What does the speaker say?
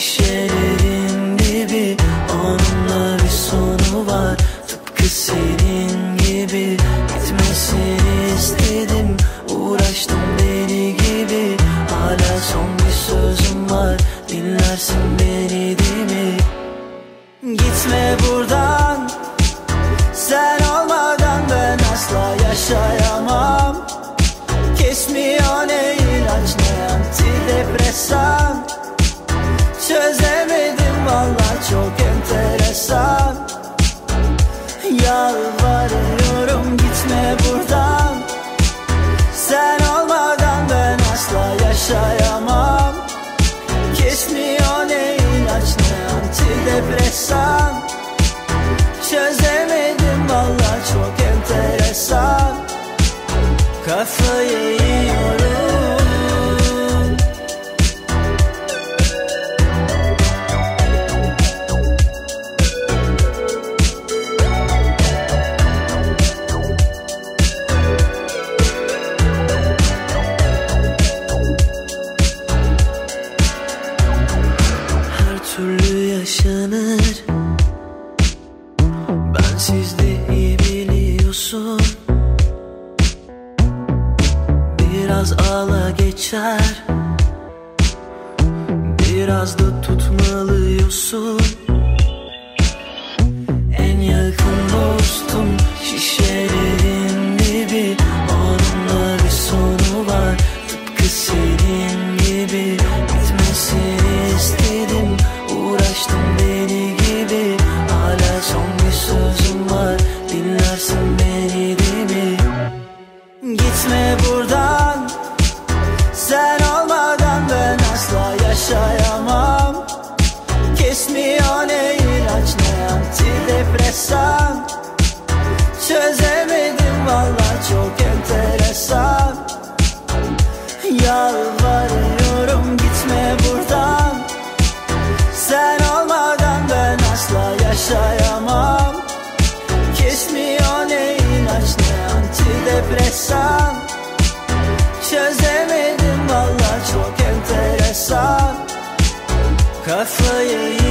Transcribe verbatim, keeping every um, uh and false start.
şişelerin dibi, onunla bir sonu var. Tıpkı senin gibi gitmesini istedim, uğraştım deli gibi. Hala son bir sözüm var, dinlersin beni değil mi? Gitme buradan, sen olmadan ben asla yaşayamam. Kesmiyor ne ilaç ne antidepresan, çözemedim vallahi çok enteresan. Yalvarıyorum gitme buradan, sen olmadan ben asla yaşayamam. Kesmiyor ne ilaç ne antidepresan, çözemedim vallahi çok enteresan. Kafayı yiyorum. Her türlü yaşanır, bensiz de iyi biliyorsun. Biraz ağla geçer, biraz da tutmalıyorsun. En yakın dostum şişelerin dibi, onunla bir sonu var. Tıpkı senin gibi gitmesini istedim, uğraştım deli gibi. Hala son bir sözüm var, dinlersin beni değil mi? Gitme buradan, sen olmadan ben asla yaşayamam. Kesmiyor ne ilaç ne antidepresan, çözemedim vallahi çok enteresan. Yalvarıyorum gitme buradan, sen olmadan ben asla yaşayamam. Kesmiyor ne ilaç ne antidepresan, çözemedim vallahi çok enteresan. Kafayı